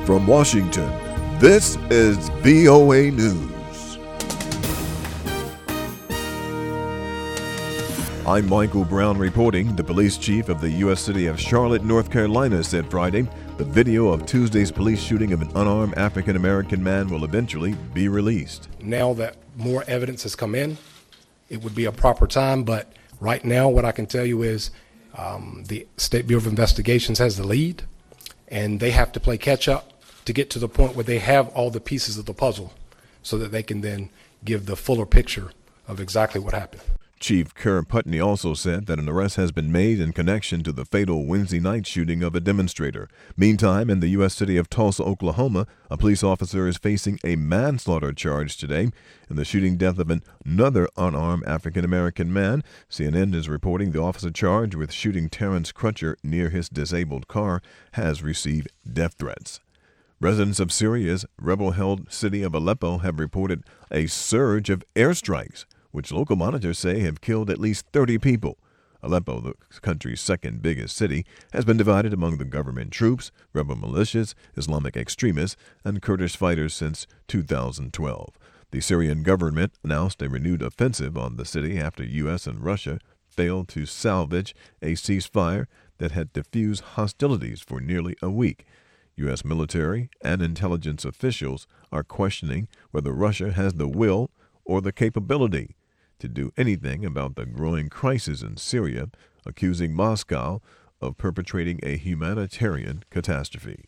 From Washington, this is VOA News. I'm Michael Brown reporting. The police chief of the U.S. city of Charlotte, North Carolina, said Friday the video of Tuesday's police shooting of an unarmed African-American man will eventually be released. Now that more evidence has come in, it would be a proper time, but right now what I can tell you is the State Bureau of Investigations has the lead, and they have to play catch-up to get to the point where they have all the pieces of the puzzle so that they can then give the fuller picture of exactly what happened. Chief Kerr Putney also said that an arrest has been made in connection to the fatal Wednesday night shooting of a demonstrator. Meantime, in the U.S. city of Tulsa, Oklahoma, a police officer is facing a manslaughter charge today in the shooting death of another unarmed African-American man. CNN is reporting the officer charged with shooting Terrence Crutcher near his disabled car has received death threats. Residents of Syria's rebel-held city of Aleppo have reported a surge of airstrikes, which local monitors say have killed at least 30 people. Aleppo, the country's second biggest city, has been divided among the government troops, rebel militias, Islamic extremists, and Kurdish fighters since 2012. The Syrian government announced a renewed offensive on the city after U.S. and Russia failed to salvage a ceasefire that had diffused hostilities for nearly a week. U.S. military and intelligence officials are questioning whether Russia has the will or the capability to do anything about the growing crisis in Syria, accusing Moscow of perpetrating a humanitarian catastrophe.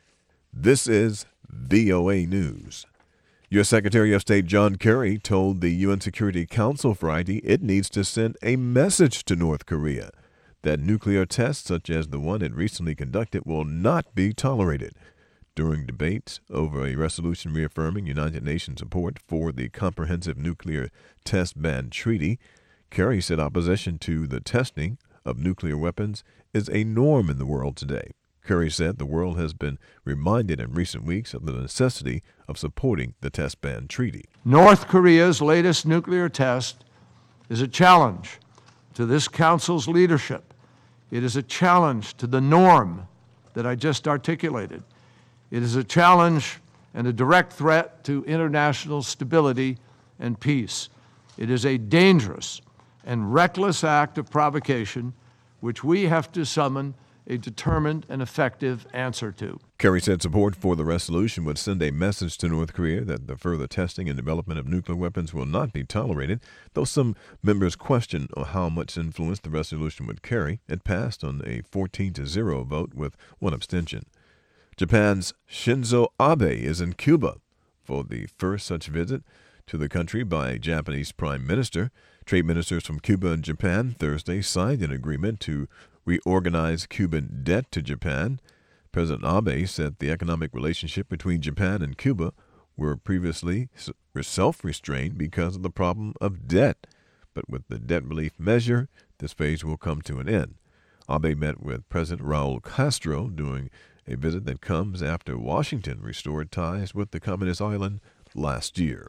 This is VOA News. U.S. Secretary of State John Kerry told the UN Security Council Friday it needs to send a message to North Korea that nuclear tests such as the one it recently conducted will not be tolerated. During debates over a resolution reaffirming United Nations support for the Comprehensive Nuclear Test Ban Treaty, Kerry said opposition to the testing of nuclear weapons is a norm in the world today. Kerry said the world has been reminded in recent weeks of the necessity of supporting the Test Ban Treaty. North Korea's latest nuclear test is a challenge to this Council's leadership. It is a challenge to the norm that I just articulated. It is a challenge and a direct threat to international stability and peace. It is a dangerous and reckless act of provocation which we have to summon a determined and effective answer to. Kerry said support for the resolution would send a message to North Korea that the further testing and development of nuclear weapons will not be tolerated. Though some members question how much influence the resolution would carry, it passed on a 14-0 vote with one abstention. Japan's Shinzo Abe is in Cuba for the first such visit to the country by a Japanese prime minister. Trade ministers from Cuba and Japan Thursday signed an agreement to reorganize Cuban debt to Japan. President Abe said the economic relationship between Japan and Cuba were previously self-restrained because of the problem of debt. But with the debt relief measure, this phase will come to an end. Abe met with President Raul Castro during a visit that comes after Washington restored ties with the communist island last year.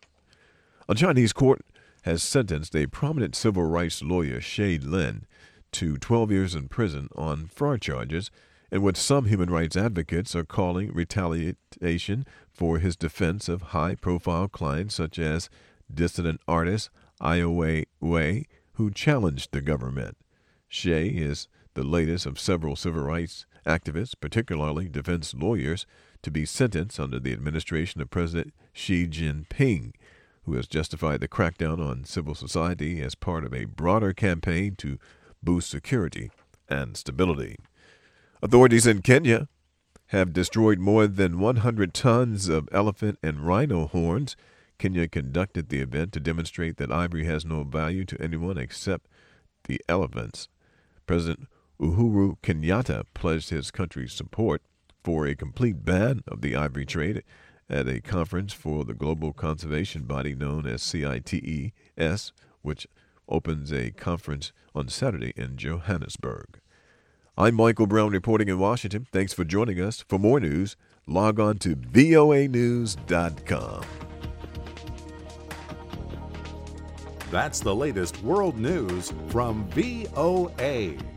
A Chinese court has sentenced a prominent civil rights lawyer, Shay Lin, to 12 years in prison on fraud charges in what some human rights advocates are calling retaliation for his defense of high-profile clients such as dissident artist Ai Weiwei, who challenged the government. Shay is the latest of several civil rights activists, particularly defense lawyers, to be sentenced under the administration of President Xi Jinping, who has justified the crackdown on civil society as part of a broader campaign to boost security and stability. Authorities in Kenya have destroyed more than 100 tons of elephant and rhino horns. Kenya conducted the event to demonstrate that ivory has no value to anyone except the elephants. President Uhuru Kenyatta pledged his country's support for a complete ban of the ivory trade at a conference for the global conservation body known as CITES, which opens a conference on Saturday in Johannesburg. I'm Michael Brown reporting in Washington. Thanks for joining us. For more news, log on to voanews.com. That's the latest world news from VOA.